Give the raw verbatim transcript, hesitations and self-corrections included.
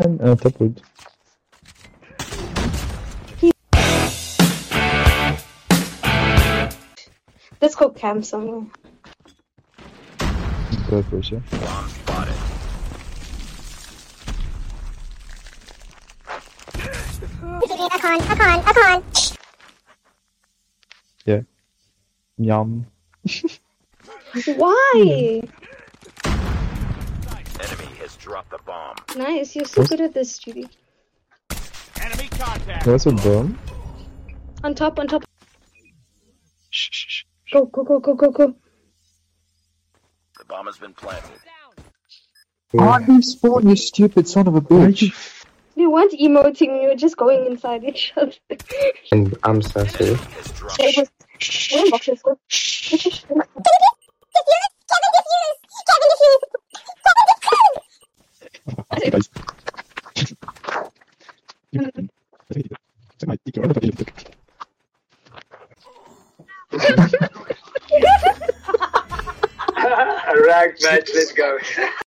And uh, top wood. Let's go camp somewhere. Good pressure. Bomb spotted. A con, a con, a con. Yeah. Yum. Why? Enemy has dropped the bomb. Nice, you're so good at this, Judy. Enemy contact. What's a bomb? On top, on top. Shh, shh, shh. Go, go, go, go, go, go. The bomb has been planted. Why you spawn, you stupid son of a bitch? You weren't emoting, you were just going inside each other. And I'm sassy. Enemy has dropped. It was... We're in boxes, go. A rag match, let's go.